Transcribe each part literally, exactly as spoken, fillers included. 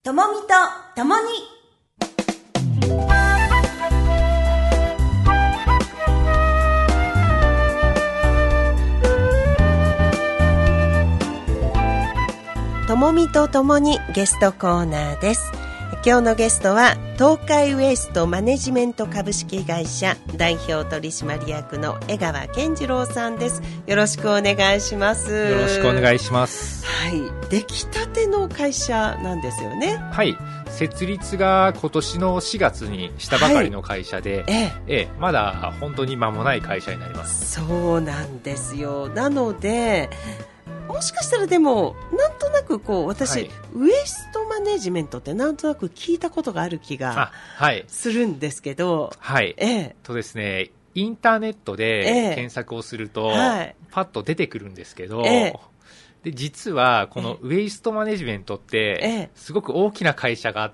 ともみとともに。ともみとともにゲストコーナーです。今日のゲストは東海ウエストマネジメント株式会社代表取締役の江川健次郎さんです。よろしくお願いします。 よろしくお願いします。 はい、出来たての会社なんですよね。 はい、設立が今年のしがつにしたばかりの会社で、はい、ええええ、まだ本当に間もない会社になります。 そうなんですよ。なのでもしかしたらでもなんとなくこう私、はい、ウエストマネジメントってなんとなく聞いたことがある気がするんですけど、 はい、ええ、とですね、インターネットで検索をすると、ええ、はい、パッと出てくるんですけど、ええ、で実はこのウエストマネジメントってすごく大きな会社があって、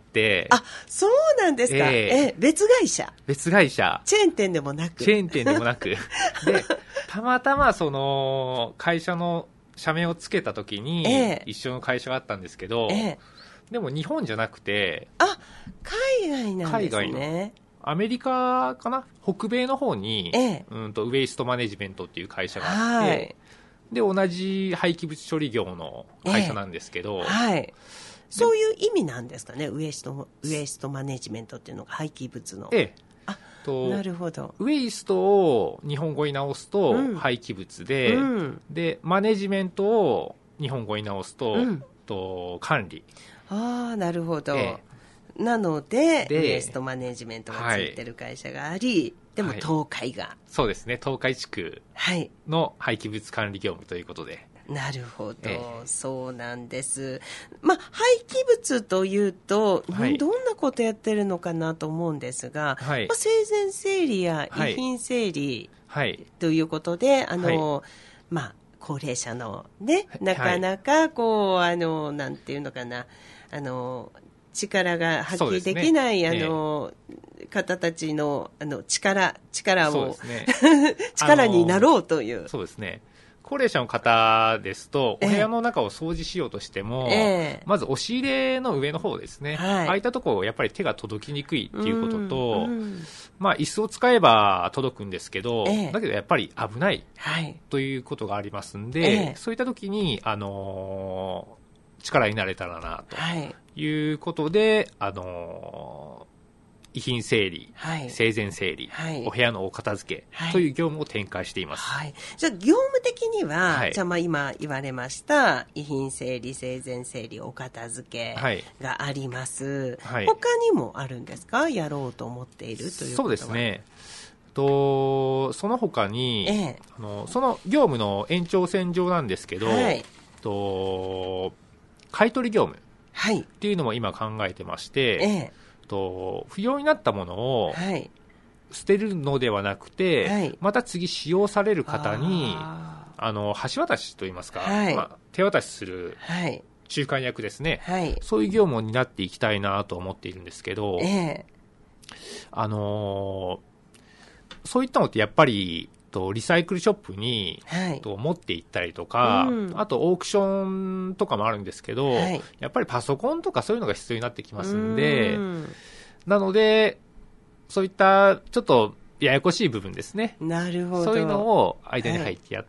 あ、そうなんですか。ええええ、別会社別会社チェーン店でもなくチェーン店でもなくでたまたまその会社の社名をつけた時に一緒の会社があったんですけど、ええ、でも日本じゃなくて、 あ、海外なんですね。海外のアメリカかな、北米の方に、ええ、うんとウエストマネジメントっていう会社があって、はい、で同じ廃棄物処理業の会社なんですけど、ええ、はい、 そういう意味なんですかね。ウエストウエストマネジメントっていうのが廃棄物の、ええ、あ、なるほど。 ウェイストを日本語に直すと廃棄物で、うん、でマネジメントを日本語に直すと、うん、と管理。 ああ、なるほど、ええ、なのでウエストマネジメントがついてる会社があり、はい、でも東海が、はい、 そうですね、東海地区の廃棄物管理業務ということで、 なるほど、ええ、そうなんです。まあ、廃棄物というと、はい、どんなことやってるのかなと思うんですが、はい、まあ、生前整理や遺品整理、はい、ということで、あの、はい、まあ、高齢者のね、なかなかこう、あの、なんていうのかな、あの、力が発揮できない、ね、あの、ええ、方たちの、あの、力、力を、ね、力になろうという。 そうですね。高齢者の方ですと、お部屋の中を掃除しようとしても、えー、まず押し入れの上の方ですね、はい、ああいったところやっぱり手が届きにくいっていうことと、まあ、椅子を使えば届くんですけど、えー、だけどやっぱり危ない、はい、ということがありますんで、えー、そういった時に、あのー、力になれたらなということで、はい、あのー遺品整理、はい、生前整理、はい、お部屋のお片付けという業務を展開しています。 はい、じゃあ業務的には、はい、じゃあまあ今言われました遺品整理、生前整理、お片付けがあります、はい、他にもあるんですか、やろうと思っているということは。 そうですね、とその他に、ええ、あのその業務の延長線上なんですけど、はい、と買取業務っていうのも今考えてまして、ええ、と不要になったものを捨てるのではなくて、はい、また次使用される方にああの橋渡しといいますか、はい、まあ、手渡しする仲介役ですね、はい、そういう業務を担っていきたいなと思っているんですけど、ええ、あのー、そういったのってやっぱりとリサイクルショップに、はい、と持って行ったりとか、うん、あとオークションとかもあるんですけど、はい、やっぱりパソコンとかそういうのが必要になってきますんで、んなのでそういったちょっとややこしい部分ですね、 なるほど、 そういうのを間に入ってやって、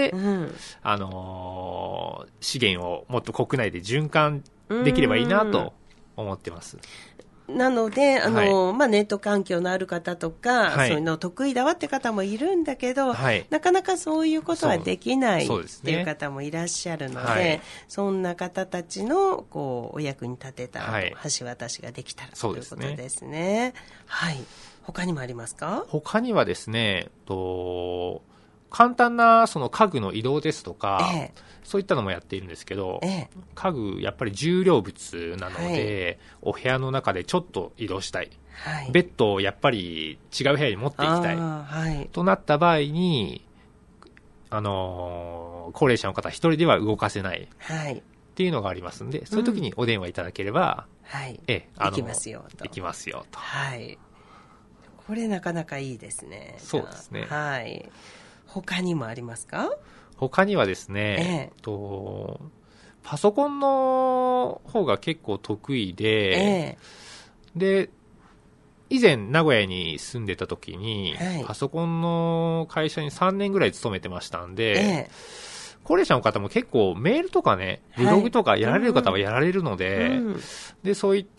はい、うん、あのー、資源をもっと国内で循環できればいいなと思ってます。 なのであの、はい、まあ、ネット環境のある方とか、はい、そういうの得意だわって方もいるんだけど、はい、なかなかそういうことはできないっていう方もいらっしゃるので、 そ, で、ね、はい、そんな方たちのこうお役に立てた、はい、橋渡しができたらということですね。はい、他にもありますか。 他にはですね、と簡単なその家具の移動ですとか、ええ、そういったのもやっているんですけど、ええ、家具やっぱり重量物なので、はい、お部屋の中でちょっと移動したい、はい、ベッドをやっぱり違う部屋に持っていきたい、はい、となった場合に、あのー、高齢者の方一人では動かせない、はい、っていうのがありますので、そういう時にお電話いただければ、うん、はい、えあのできますよと。 できますよと。 はい、これなかなかいいですね。 そうですね。 はい、他にもありますか。 他にはですね、ええ、とパソコンの方が結構得意で、えー、で、以前名古屋に住んでた時に、はい、パソコンの会社にさんねんぐらい勤めてましたんで、えー、高齢者の方も結構メールとかね、ブログとかやられる方はやられるので、はいうん、で、そういった、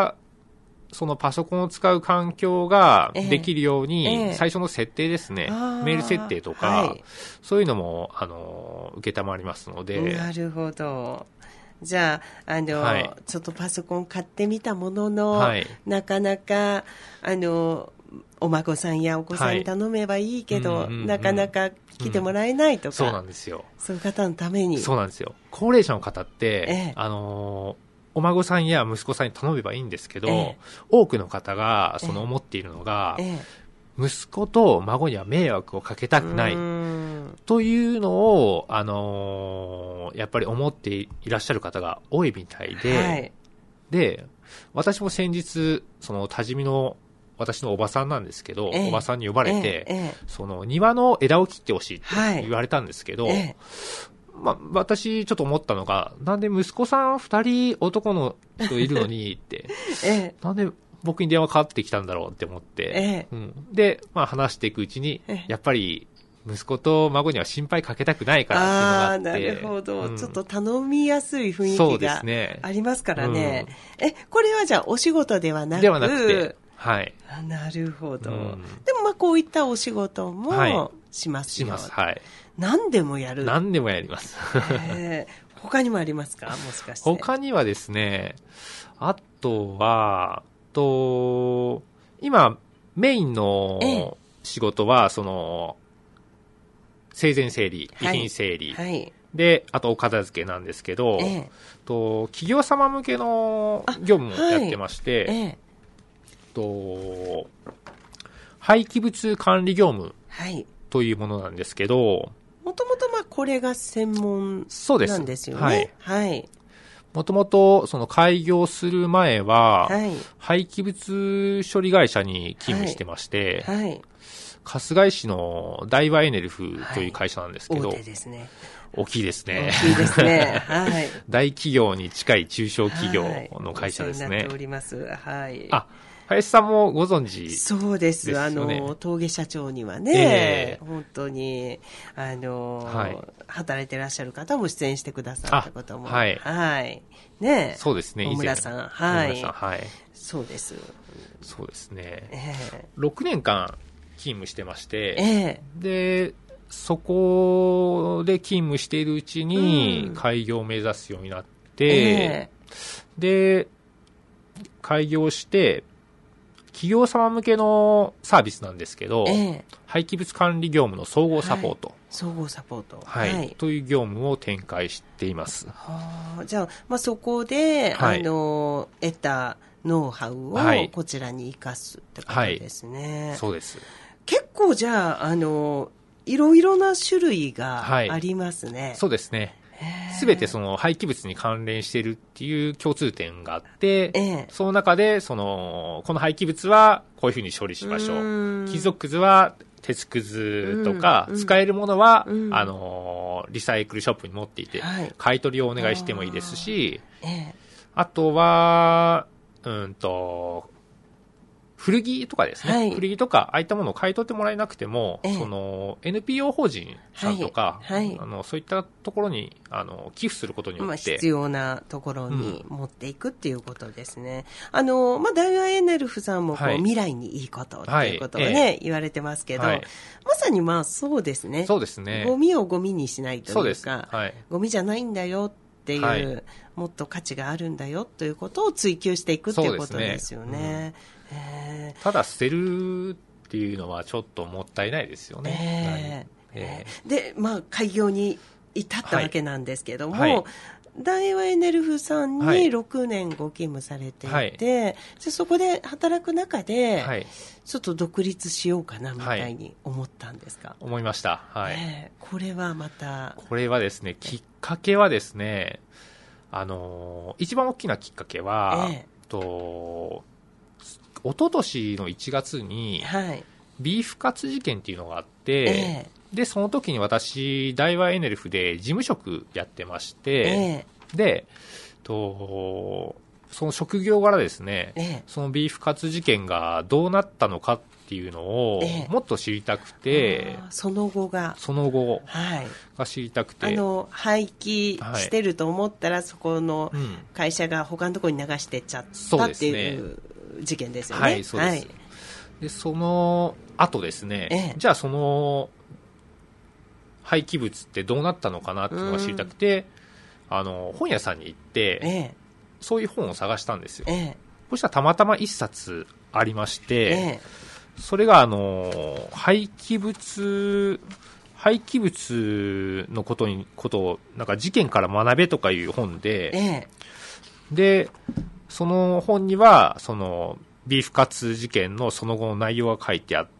そのパソコンを使う環境ができるように、えー、最初の設定ですね、えー、メール設定とか、はい、そういうのも、あの、受けたまりますので。 なるほど。じゃあ、あの、はい、ちょっとパソコン買ってみたものの、はい、なかなか、あの、お孫さんやお子さんに頼めばいいけど、はいうんうんうん、なかなか来てもらえないとか、うん、 そうなんですよ。 そういう方のために。 そうなんですよ。高齢者の方って、ええ、あの、お孫さんや息子さんに頼めばいいんですけど、ええ、多くの方がその思っているのが、ええ、息子と孫には迷惑をかけたくないというのを、あのー、やっぱり思っていらっしゃる方が多いみたいで、はい、で、私も先日、その多治見の私のおばさんなんですけど、ええ、おばさんに呼ばれて、ええ、その庭の枝を切ってほしいって言われたんですけど、はいええまあ、私ちょっと思ったのが、なんで息子さん二人男の人いるのにって、ええ、なんで僕に電話かかってきたんだろうって思って、ええうん、で、まあ話していくうちに、ええ、やっぱり息子と孫には心配かけたくないからっていうのがあって。 ああ、なるほど、うん。ちょっと頼みやすい雰囲気がありますからね。うん、え、これはじゃあお仕事ではなくではなくて、はい。 あなるほど、うん。でもまあこういったお仕事もしますよ。はい、します。はい。何でもやる。 何でもやります。 えー、他にもありますかもしかして。 他にはですね、あとは、と、今、メインの仕事は、その、生前整理、遺品整理、はいはい、で、あとお片付けなんですけど、ええ、と企業様向けの業務をやってまして、はいええ、と廃棄物管理業務というものなんですけど、 もともとまあこれが専門なんですよね。はい。はい。 もともとその開業する前は、はい、廃棄物処理会社に勤務してまして、はいはい、春日井市の大和エネルフという会社なんですけど、 はい、大手ですね。 大きいですね。 大きいですね。はい。 大企業に近い中小企業の会社ですね。はい、お世話になっております。はい。 あ、林さんもご存知ですよね。 そうです。あの、峠社長にはね、えー、本当に、あの、はい、働いてらっしゃる方も出演してくださったことも。はい。はい。ねそうですね、 大村さん。はい。大村さん、 はい。 そうです。 そうですね。えー、ろくねんかん勤務してまして、えー、で、そこで勤務しているうちに開業を目指すようになって、えー、で、開業して、企業様向けのサービスなんですけど、えー、廃棄物管理業務の総合サポート、はい、 総合サポート、 はいはい、という業務を展開しています。 はあ、じゃあ、まあ、そこで、はい、あの得たノウハウをこちらに生かすってことですね。 はいはい、そうです。 結構じゃあ、あのいろいろな種類がありますね。 はい、そうですね。すべてその廃棄物に関連しているっていう共通点があって、ええ、その中でそのこの廃棄物はこういうふうに処理しましょう。う金属くずは鉄くずとか、使えるものは、あのリサイクルショップに持っていて、はい、買い取りをお願いしてもいいですし、あ,、ええ、あとはうんと古着とかですね、はい、古着とかああいったものを買い取ってもらえなくても、ええ、その エヌピーオー 法人さんとか、はいはい、あのそういったところにあの寄付することによって、まあ、 必要なところに持っていくっていうことですね。うん、あのまあ、大和エネルフさんもこう、はい、未来にいいことっていうことをね、はい、言われてますけど、はい、まさにまあそうですね。 そうですね。 ゴミをゴミにしないというか、 そうです、はい、 ゴミじゃないんだよっていう、はい、もっと価値があるんだよということを追求していくっていうことですよね。 ただ捨てるっていうのはちょっともったいないですよね。 えーえー、で、まあ、開業に至ったわけなんですけども、はいはい、大和エネルフさんにろくねんご勤務されていて、はい、でそこで働く中で、はい、ちょっと独立しようかなみたいに思ったんですか？はい、 思いました。はい、 えー、これはまたこれはですね、きっかけはですね、あの一番大きなきっかけは、えー、と一昨年のいちがつに、はい、ビーフカツ事件っていうのがあって、えー、でその時に私大和エネルフで事務職やってまして、えで、と、その職業柄ですね、ええ、そのビーフカツ事件がどうなったのかっていうのをもっと知りたくて、ええ、 その後がその後が知りたくて、 はい、あの廃棄してると思ったら、はい、そこの会社が他のところに流してっちゃったっていう事件ですよね。 はい、そうです。はい、でその後ですね、ええ、じゃあその廃棄物ってどうなったのかなっていうのが知りたくて、あの本屋さんに行って、ええ、そういう本を探したんですよ。ええ、そしたらたまたま一冊ありまして、ええ、それがあの廃棄物廃棄物のことにことをなんか事件から学べとかいう本で、ええ、でその本にはそのビーフカツ事件のその後の内容が書いてあって、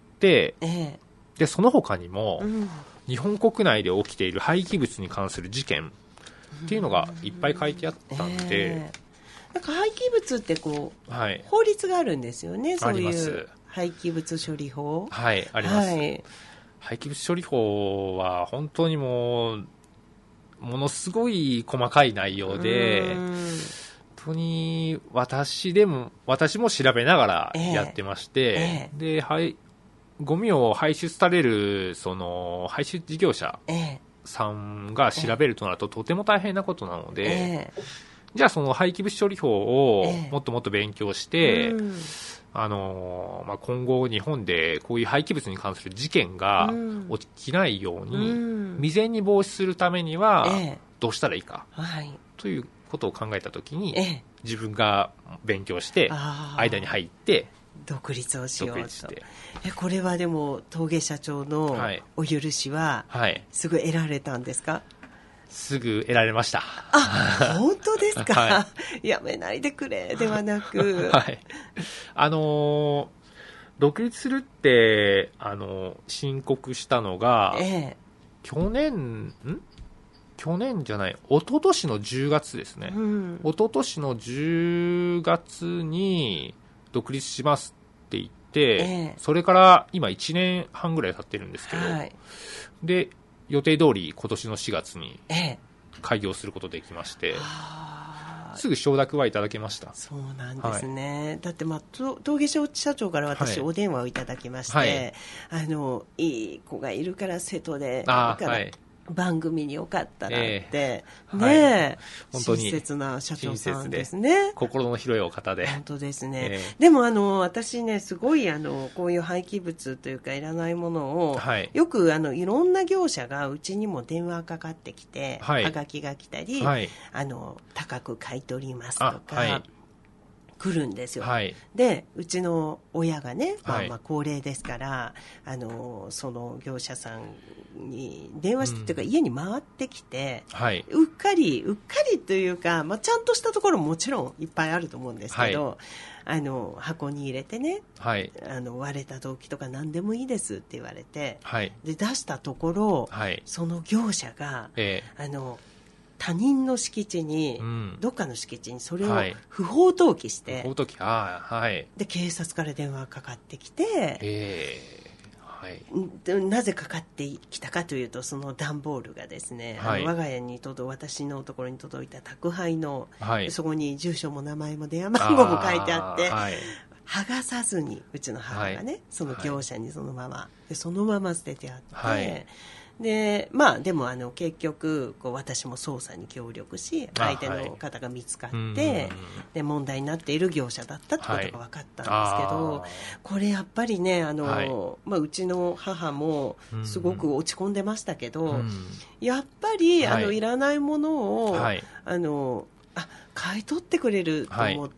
ええ、でその他にも、うん、日本国内で起きている廃棄物に関する事件っていうのがいっぱい書いてあったんで、えー、なんか廃棄物ってこう、はい、法律があるんですよね。そういう廃棄物処理法。 はい、あります。はい、廃棄物処理法は本当にもうものすごい細かい内容で、本当に私でも私も調べながらやってまして、えーえー、で、はい、ゴミを排出されるその排出事業者さんが調べるとなるととても大変なことなので、えー、じゃあその廃棄物処理法をもっともっと勉強して、えーうんあのまあ、今後日本でこういう廃棄物に関する事件が起きないように、うん、未然に防止するためにはどうしたらいいか、えーはい、ということを考えたときに、えー、自分が勉強して間に入って独立をしようと。えこれはでも峠社長のお許しはすぐ得られたんですか？はいはい、 すぐ得られました。 あ、本当ですか？はい、やめないでくれではなく、 はい、あのー、独立するってあのー、申告したのが、ええ、去年ん去年じゃない一昨年のじゅうがつですね、うん、一昨年のじゅうがつに独立しますって言って、ええ、それから今いちねんはんぐらい経ってるんですけど、はい、で予定通り今年のしがつに開業することできまして、ええ、すぐ承諾はいただけました。 そうなんですね、はい、だって、まあ、峠社長から私お電話をいただきまして、はい、あのいい子がいるから瀬戸でだから番組によかったらって、えー、ねえ、はい、本当に親切な社長さんですね。 心の広いお方で。 本当ですね。えー、でもあの私ねすごいあのこういう廃棄物というかいらないものを、はい、よくあのいろんな業者がうちにも電話かかってきて、はい、はがきが来たり、はい、あの高く買い取りますとか。はい来るんですよ、はい、でうちの親がね、まあ、まあ高齢ですから、はい、あのその業者さんに電話して、うん、というか家に回ってきて、はい、うっかりうっかりというか、まあ、ちゃんとしたところももちろんいっぱいあると思うんですけど、はい、あの箱に入れてね、はい、あの割れた動機とか何でもいいですって言われて、はい、で出したところ、はい、その業者が、えー、あの他人の敷地に、うん、どっかの敷地にそれを不法投棄して、はい、 不法投棄、あ、はい、 で警察から電話がかかってきて、えーはい、でなぜかかってきたかというとその段ボールがですね、はい、あの我が家に届私のところに届いた宅配の、はい、そこに住所も名前も電話番号も書いてあって、はい、剥がさずにうちの母がね、はい、その業者にそのままでそのまま捨ててあって、はいでまあ、でもあの結局こう私も捜査に協力し相手の方が見つかって、はい、で問題になっている業者だったってことが分かったんですけど、はい、これやっぱりねあの、はいまあ、うちの母もすごく落ち込んでましたけど、うん、やっぱり、はい、あのいらないものを、はい、あのあ買い取ってくれると思って、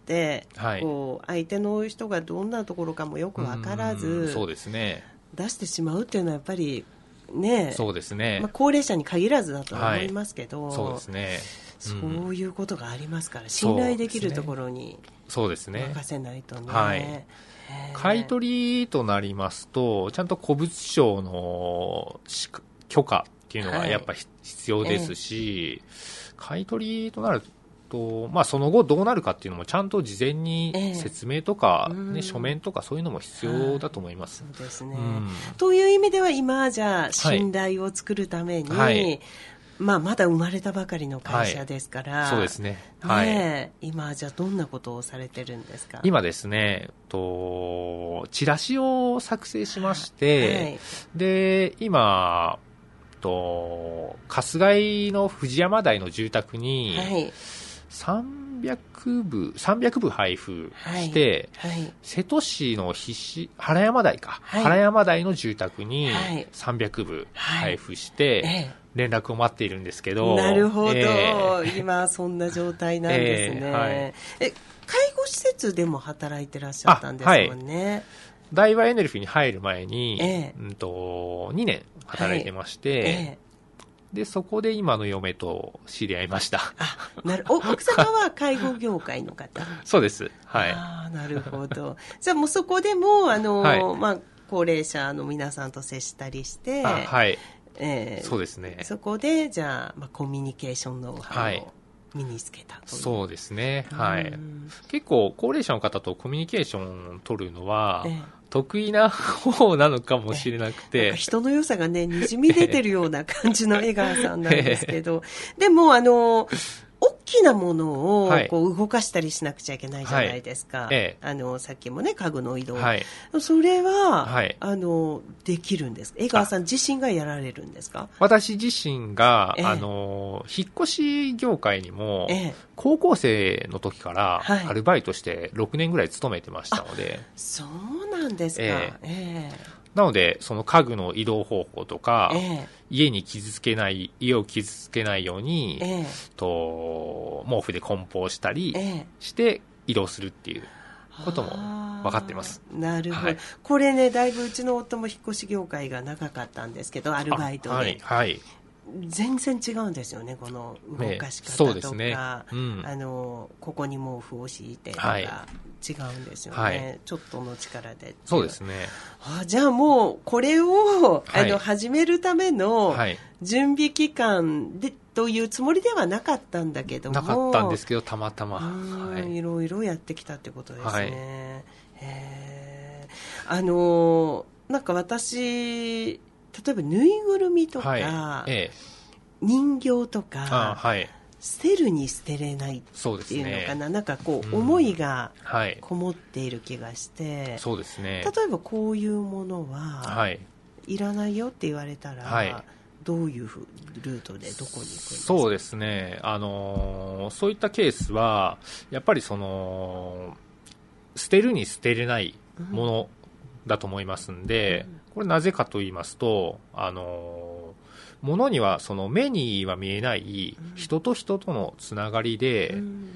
はい、こう相手の人がどんなところかもよく分からず、うん、そうですね、出してしまうっていうのはやっぱりね、そうですね、まあ、高齢者に限らずだと思いますけど、はい、そうですね、うん、そういうことがありますから信頼できるところに任せないとね、はい、 買い取りとなりますとちゃんと古物商の許可っていうのがやっぱ必要ですし、はい、買い取りとなると、まあ、その後どうなるかっていうのもちゃんと事前に説明とか、えーね、書面とかそういうのも必要だと思います。 そうですね、うん、という意味では今じゃあ信頼を作るために、はいはい、 まあ、まだ生まれたばかりの会社ですから、はい、 そうですね、はい、 ね、今じゃあどんなことをされてるんですか？ 今ですね、とチラシを作成しまして、はい、で今と春日井の藤山台の住宅に、はい、さんびゃくぶさんびゃくぶ配布して、はいはい、瀬戸市の菱原山台か、はい、原山台の住宅にさんびゃくぶ配布して、はい、連絡を待っているんですけど、 なるほど、えー、今そんな状態なんですね、えーはい、え介護施設でも働いてらっしゃったんですもんね。はい、 大和エネルフィに入る前に、えーうん、とにねん働いてまして、はい、えーでそこで今の嫁と知り合いました。 あ、なる。お、奥様は介護業界の方。 そうです。はい。 ああ、なるほど。じゃあもうそこでもあの、はい、まあ高齢者の皆さんと接したりして、 あ、はい。 えー、 そうですね。 そこでじゃあ、まあ、コミュニケーションノウハウを身につけたという。 そうですね。はい。結構高齢者の方とコミュニケーションを取るのは。えー得意な方なのかもしれなくて、 人の良さがねにじみ出てるような感じの江川さんなんですけど、でもあの大きなものをこう動かしたりしなくちゃいけないじゃないですか、はい、あのさっきもね家具の移動、はい、それは、はい、あのできるんですか？江川さん自身がやられるんですか？ 私自身が、ええ、あの引っ越し業界にも、ええ、高校生の時からアルバイトしてろくねんぐらい勤めてましたので、はい、 そうなんですか、ええええなのでその家具の移動方法とか、ええ、家に傷つけない家を傷つけないように、ええ、と毛布で梱包したりして移動するっていうことも分かってます。 なるほど、はい、これねだいぶうちの夫も引っ越し業界が長かったんですけどアルバイトで、 はいはい、 全然違うんですよね、この動かし方とか、ね、そうですね、うん、あのここに毛布を敷いてとか、はい、違うんですよね、はい、ちょっとの力で。 そうですね。 あ、じゃあもうこれを、はい、あの始めるための準備期間でというつもりではなかったんだけども、 なかったんですけどたまたま、 はい、いろいろやってきたってことですね、はい、へー、あのなんか私例えばぬいぐるみとか、はいええ、人形とか、はい、捨てるに捨てれないっていうのかな、ね、なんかこう、うん、思いがこもっている気がして、 そうですね、 例えばこういうものは、はい、いらないよって言われたら、はい、どういうルートでどこに行くんですか？ そうですね、あのー、そういったケースはやっぱりその捨てるに捨てれないものだと思いますんで、うん、これなぜかと言いますと、あの物にはその目には見えない人と人とのつながりで、うん、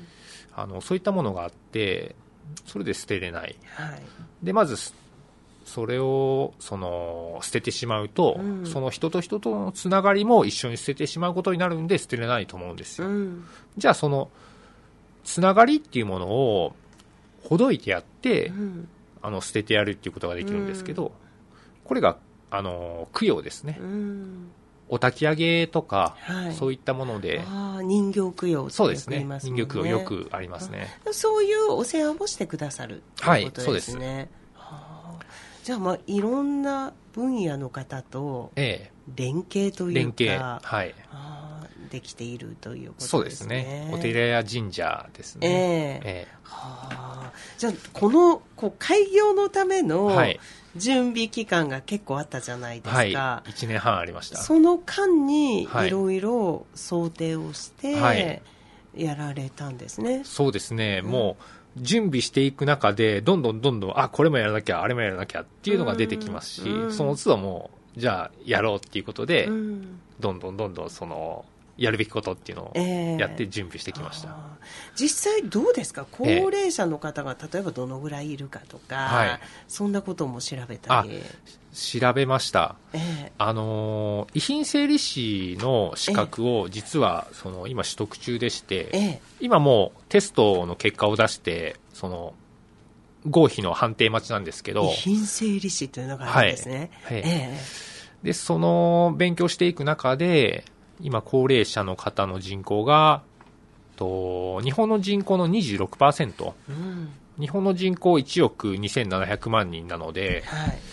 あのそういったものがあってそれで捨てれない、はい、でまずそれをその捨ててしまうと、うん、その人と人とのつながりも一緒に捨ててしまうことになるんで捨てれないと思うんですよ、うん、じゃあそのつながりっていうものをほどいてやって、うん、あの捨ててやるっていうことができるんですけど、うん、これがあの供養ですね、うん、お焚き上げとか、はい、そういったもので、 あ、人形供養ってよく言いますもんね。 そうですね、人形供養よくありますね。 そういうお世話をしてくださるということですね、はい、そうです。はあ、じゃあ、まあ、いろんな分野の方と連携というか、連携、はい、あ、できているということですね。 そうですね、お寺や神社ですね、えーえーはあ、じゃあこのこう開業のための準備期間が結構あったじゃないですか、 はい、いちねんはんありました。 その間にいろいろ想定をしてやられたんですね、はい、 そうですね、うん、もう準備していく中でどんどんどんどんあこれもやらなきゃあれもやらなきゃっていうのが出てきますし、うん、その都度もうじゃあやろうっていうことで、うん、どんどんどんどんそのやるべきことっていうのをやって準備してきました、えー、 実際どうですか、高齢者の方が例えばどのぐらいいるかとか、はい、そんなことも調べたり。 調べました、えー、あの遺品整理士の資格を実はその今取得中でして、えー、今もうテストの結果を出してその合否の判定待ちなんですけど、 遺品整理士というのがあるんですね、はい、えー、でその勉強していく中で今高齢者の方の人口がと日本の人口の にじゅうろくパーセント、うん、日本の人口いちおくにせんななひゃくまんにんなので、はい、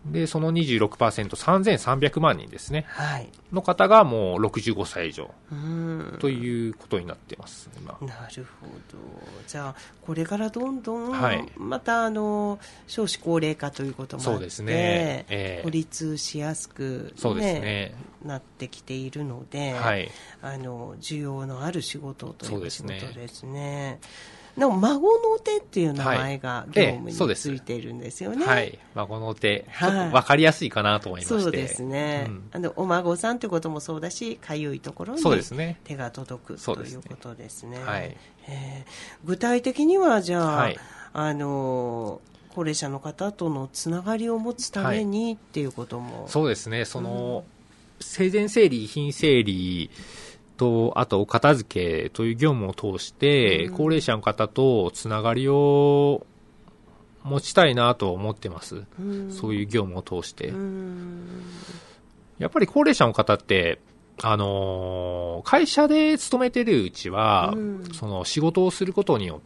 で、その にじゅうろくパーセント、さんぜんさんびゃくまんにんですね。 はい。 の方がもうろくじゅうごさい以上。ということになってます、今。 なるほど。じゃあ、これからどんどん、はい、また、あの、少子高齢化ということもあって、そうですね。えー、孤立しやすく、ね、そうですね。なってきているので、はい、あの、需要のある仕事という仕事ですね。でも孫の手っていう名前が業務についているんですよね。 はい、はい、孫の手、ちょっと分かりやすいかなと思いまして、 そうですね、うん、あのお孫さんということもそうだし、かゆいところに手が届くということですね。はい、えー、具体的にはじゃあ、はい、あの高齢者の方とのつながりを持つために、はい、っていうことも。 そうですね、その、うん、生前整理遺品整理と、あとお片付けという業務を通して、うん、高齢者の方とつながりを持ちたいなと思ってます、うん、そういう業務を通して、うん、やっぱり高齢者の方ってあのー、会社で勤めてるうちは、うん、その仕事をすることによって、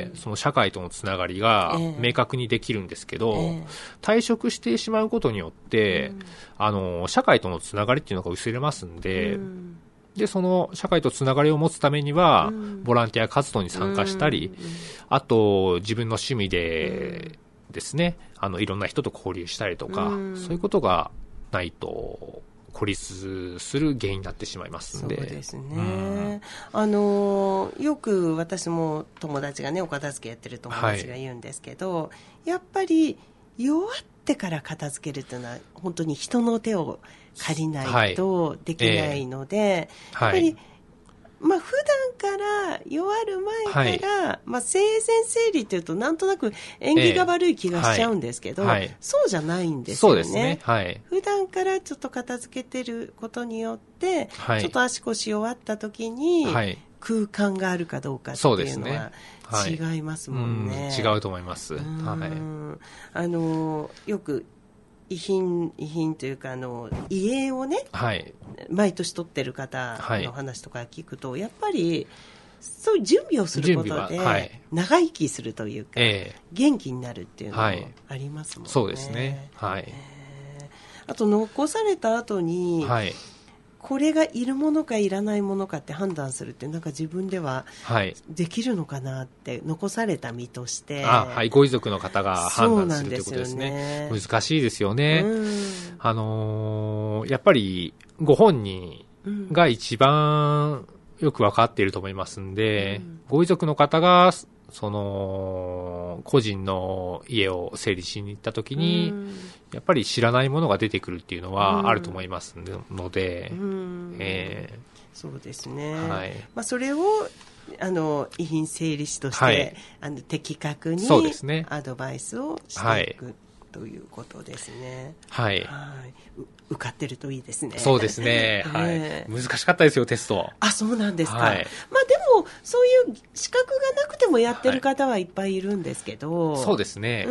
うん、その社会とのつながりが明確にできるんですけど、えー、退職してしまうことによって、うん、あのー、社会とのつながりっていうのが薄れますんで、うんで、その社会とつながりを持つためには、うん、ボランティア活動に参加したり、うん、あと、自分の趣味でですね、うん、あの、いろんな人と交流したりとか、うん、そういうことがないと、孤立する原因になってしまいますんで。 そうですね。うん、あの、よく私も友達がね、お片付けやってる友達が言うんですけど、はい、やっぱり弱ってから片付けるというのは、本当に人の手を借りないとできないので、はいえー、やっぱり、はいまあ、普段から弱る前から、はいまあ、生前整理というとなんとなく縁起が悪い気がしちゃうんですけど、えーはい、そうじゃないんですよね。そうですね、はい、普段からちょっと片付けてることによって、はい、ちょっと足腰弱った時に空間があるかどうかっていうのは違いますもんね。 はい、うん違うと思います。はい、 あのよく遺品、遺品というか、あの、遺影をね、はい、毎年取ってる方の話とか聞くと、はい、やっぱり、そういう準備をすることで、はい、長生きするというか、えー、元気になるっていうのもありますもんね。はい、 そうですね。はい。えー、あと、残された後に、はいこれがいるものかいらないものかって判断するってなんか自分ではできるのかなって、はい、残された身としてあ、はい、ご遺族の方が判断するということですね。難しいですよね。あのー、やっぱりご本人が一番よく分かっていると思いますんで、うん、ご遺族の方がその個人の家を整理しに行った時に、うん、やっぱり知らないものが出てくるっていうのはあると思いますので、うんえー、 そうですね、はいまあ、それをあの遺品整理士として、はい、あの的確にアドバイスをしていく、はいということですね。はい。はい受かってるといいですね。 そうですね。はい。難しかったですよ、テスト。 あ、そうなんですか。はい、まあでも、そういう資格がなくてもやってる方はいっぱいいるんですけど。 はい、そうですね。うん。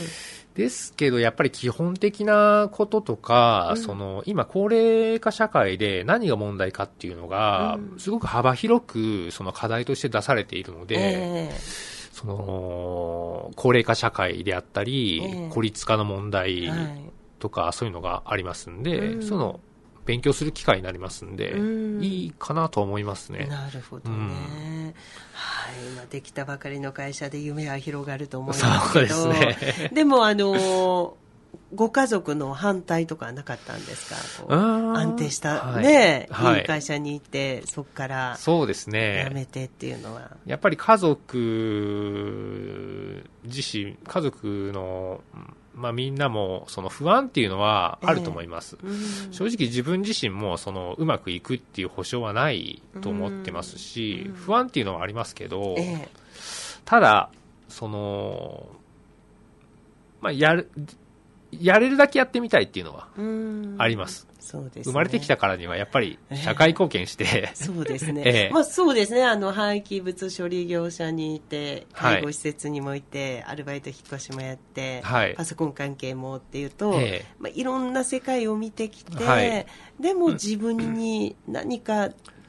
ですけど、やっぱり基本的なこととか、うん、その、今、高齢化社会で何が問題かっていうのが、うん、すごく幅広く、その課題として出されているので、えーその高齢化社会であったり、えー、孤立化の問題とか、はい、そういうのがありますんで、うん、その勉強する機会になりますんで、うん、いいかなと思いますね。 なるほどね、うん、はい、まあ、できたばかりの会社で夢は広がると思いますけど、そうですね、でもあのご家族の反対とかはなかったんですか？こう安定した、はいねはい、いい会社に行ってそこからそうですね辞めてっていうのはやっぱり家族自身家族の、まあ、みんなもその不安っていうのはあると思います、えーうん、正直自分自身もそのうまくいくっていう保証はないと思ってますし、うん、不安っていうのはありますけど、えー、ただその、まあ、やるやれるだけやってみたいっていうのはあります。そうですね、生まれてきたからにはやっぱり社会貢献して、えー、そうですね、ええまあ、そうですね、あの廃棄物処理業者にいて介護施設にもいて、はい、アルバイト引っ越しもやって、はい、パソコン関係もっていうと、えーまあ、いろんな世界を見てきて、はい、でも自分に何か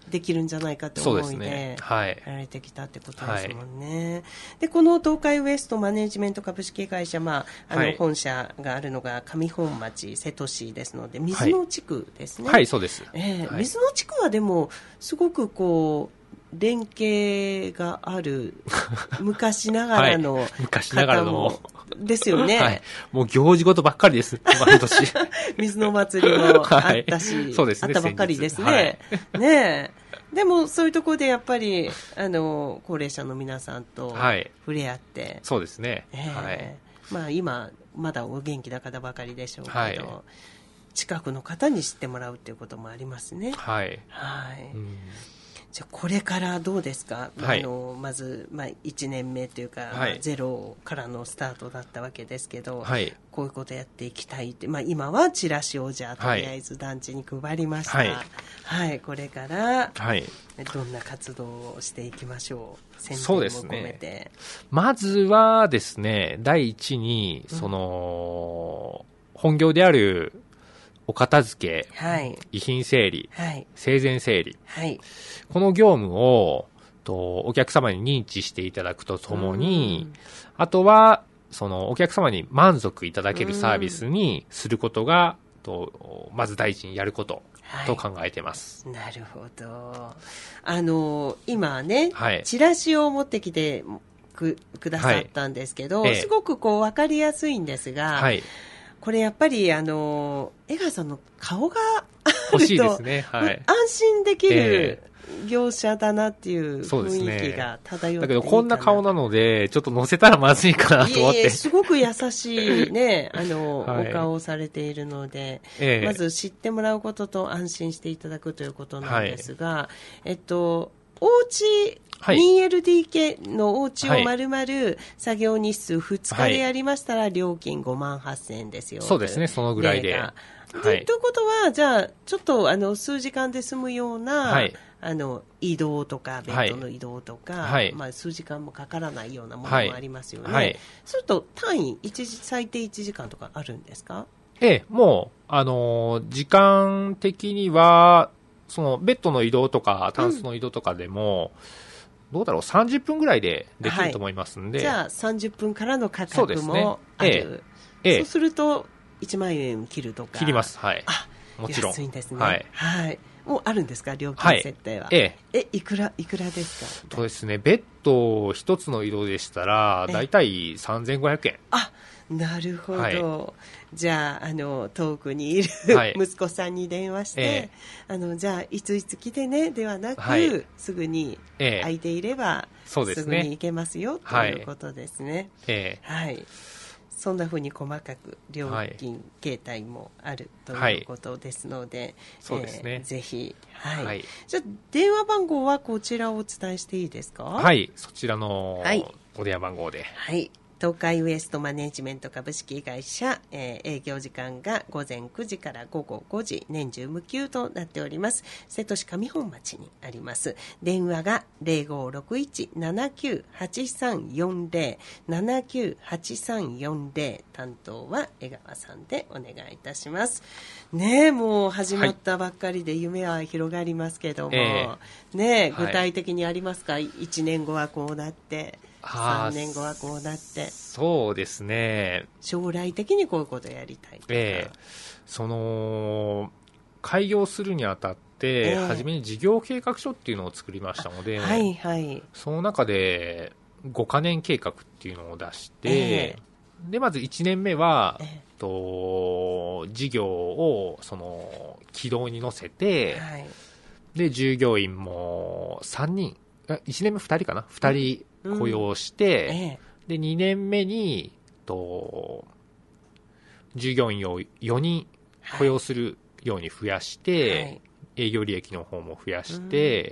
できるんじゃないかって思いで、 ね、はい、 やられてきたってことですもんね。はい、で、この東海ウエストマネジメント株式会社、まあ、あの、はい、本社があるのが上本町、瀬戸市ですので、水野地区ですね。 はい、はい、そうです。 えーはい、 水野地区はでも、すごくこう、連携がある昔ながらの、はい、 昔ながらのですよね、はい、 もう行事事ばっかりです毎年水の祭りもあったし、はい、 そうですね、 あったばっかりですね、はい、ねえでもそういうところでやっぱりあの高齢者の皆さんと触れ合って、はい、 そうですね、 えーはい、まあ今まだお元気な方ばかりでしょうけど、はい、近くの方に知ってもらうっていうこともありますね。 はい、 はい、 うん、 じゃあこれからどうですか、 はい、 あのまず、まあ、いちねんめというか、 はい、 まあ、ゼロからのスタートだったわけですけど、 はい、 こういうことやっていきたいって、まあ、今はチラシをじゃあとりあえず団地に配りました、はいはい、これから、はい、どんな活動をしていきましょう、宣伝も込めて。ね、 まずはですね、第一にその、うん、本業であるお片付け、はい、遺品整理、はい、生前整理、はい、この業務をとお客様に認知していただくとともに、あとはそのお客様に満足いただけるサービスにすることがとまず第一にやることと考えてます。 はい、なるほど。あの今ね、はい、チラシを持ってきて く, くださったんですけど、はい、すごくこう分かりやすいんですが、はい、これやっぱりあの江川さんの顔があると欲しいですね、はい、 安心できる業者だなっていう雰囲気が漂っていいかな。 だけどこんな顔なのでちょっと載せたらまずいかなと思って。いえいえ、 すごく優しいねあの、はい、お顔をされているので、えー、まず知ってもらうことと安心していただくということなんですが、はい、えっとお家、はい、にエルディーケー のお家を丸々作業日数ふつかでやりましたら料金ごまんはっせんえんですよ。 そうですね、そのぐらいで。 はい、ということはじゃあちょっとあの数時間で済むような、はい、あの移動とかベッドの移動とか、はい、まあ、数時間もかからないようなものもありますよね。はいはい、それと単位一時最低いちじかんとかあるんですか？ ええ、もう、あのー、時間的にはそのベッドの移動とかタンスの移動とかでも、うん、どうだろうさんじゅっぷんぐらいでできると思いますんで、 はい、じゃあさんじゅっぷんからの価格もある。そうですね、ええ、そうするといちまんえん切るとか。 切ります、はい、 あ、もちろん安いんですね。 はい、 はい、もうあるんですか料金設定は？はい、ええ、えいくらいくらですか？ そうですね、ベッド一つの移動でしたらだいたいさんぜんごひゃくえん。 あ、なるほど、はい、じゃあ、あの遠くにいる、はい、息子さんに電話して、えー、あのじゃあいついつ来てねではなく、はい、すぐに空いていれば、えー、すぐに行けますよということですね。 えーはい、そんなふうに細かく料金形態もあるということですので、はい、 そうですね、 えー、ぜひ、はいはい、 じゃあ電話番号はこちらをお伝えしていいですか？ はい、そちらのお電話番号で、 はい、東海ウエストマネジメント株式会社、えー、営業時間がごぜんくじからごごごじ、年中無休となっております。瀬戸市上本町にあります。電話が ゼロごろくいち ななきゅうはちさんよんゼロ ななきゅうはちさんよんゼロ、担当は江川さんでお願いいたします。ねえ、もう始まったばっかりで夢は広がりますけども、はい、ねえ、具体的にありますか？はい、いちねんごはこうなってさんねんごはこうなって。 そうですね、 将来的にこういうことをやりたいとか、 えー、その開業するにあたって、えー、初めに事業計画書っていうのを作りましたので、 はいはい、 その中でごかねん計画っていうのを出して、えー、でまずいちねんめは、えー、と事業をその軌道に乗せて、はい、で従業員もさんにん、いちねんめふたりかな、ふたり雇用して、うん、ええ、でにねんめにと従業員をよにん雇用するように増やして、はい、営業利益の方も増やして、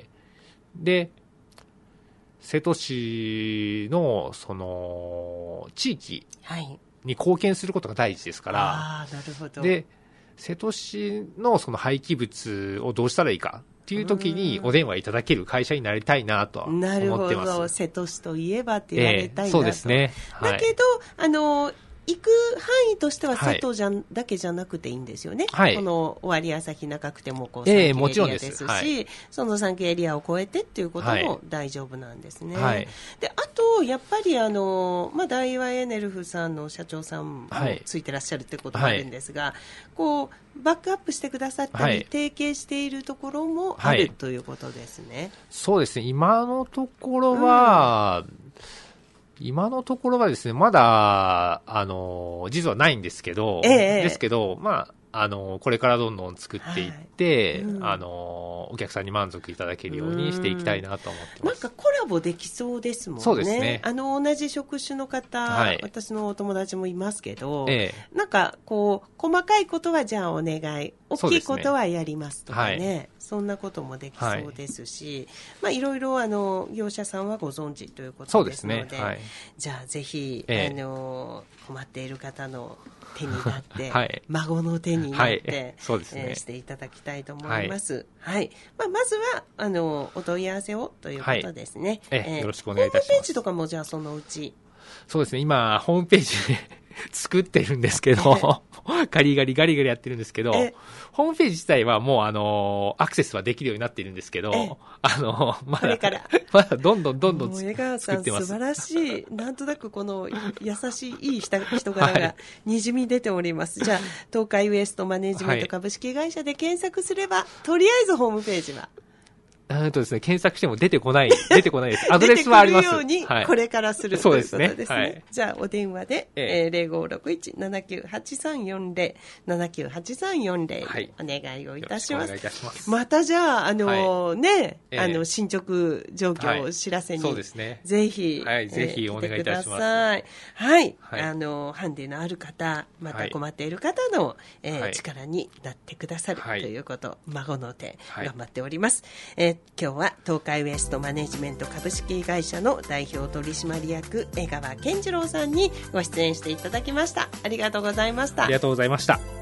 うん、で瀬戸市のその地域に貢献することが第一ですから、 はい、あ、なるほど。 で瀬戸市のその廃棄物をどうしたらいいかっていう時にお電話いただける会社になりたいなと思ってます。 なるほど、瀬戸市といえばって言われたいなと、 えー、そうですね、 はい、だけどあの行く範囲としては瀬戸じゃん、はい、だけじゃなくていいんですよね。はい、この尾張旭中区でもこうさんけいエリアですし、えー、はい、そのさんけいエリアを越えてっていうことも大丈夫なんですね。はい、で、あとやっぱりあの、まあ、大和エネルフさんの社長さんもついてらっしゃるってことがあるんですが、はい、こうバックアップしてくださったり、はい、提携しているところもある、はい、ということですね。 そうですね。今のところは、うん、今のところはですね、まだ、あの、実はないんですけど、ええ、ですけど、まあ、あの、これからどんどん作っていって、はい、うん、あの、お客さんに満足いただけるようにしていきたいなと思ってます。 なんかコラボできそうですもんね。 そうですね。 あの、同じ職種の方、はい、私のお友達もいますけど、ええ、なんか、こう、細かいことはじゃあお願い、大きいことはやりますとかね、はい、そんなこともできそうですし、はい、まあ、いろいろ、あの、業者さんはご存知ということですので、そうですね。はい、じゃあぜひ、ええ、あの、困っている方の手になって、はい、孫の手になって、はい、そうですね、えー、していただきたいと思います。はい。はい、まあ、まずは、あの、お問い合わせをということですね。 はい、えー、よろしくお願いいたします。 ホームページとかもじゃあそのうち。 そうですね、今、ホームページで作ってるんですけど、ガリガリガリガリやってるんですけど、ホームページ自体はもう、あの、アクセスはできるようになってるんですけど、あの、まだ、これからまだどんどんどんどん作ってます。 江川さん、素晴らしい。なんとなくこの優しい、いい人柄がにじみ出ております。はい、じゃあ、東海ウエストマネジメント株式会社で検索すれば、はい、とりあえずホームページは。 うんとですね、検索しても出てこない、出てこないです。アドレスはあります。 出てくるように、これからする、はい、ということですね。はい、じゃあ、お電話で、ええー、ゼロごろくいち ななきゅうはちさんよんゼロ、ななきゅうはちさんよんゼロ、はい、お願いをいたします。お願いいたします。またじゃあ、あのーはい、ね、えー、あの、進捗状況をお知らせに、はい、そうですね。ぜひ、はい、ぜひお願いいたします。はい、はい、あの、ハンデのある方、また困っている方の、はい、えー、力になってくださる、はい、ということ、孫の手、頑張っております。はい、えー、今日は、東海ウエストマネジメント株式会社の代表取締役江川健次郎さんにご出演していただきました。ありがとうございました。 ありがとうございました。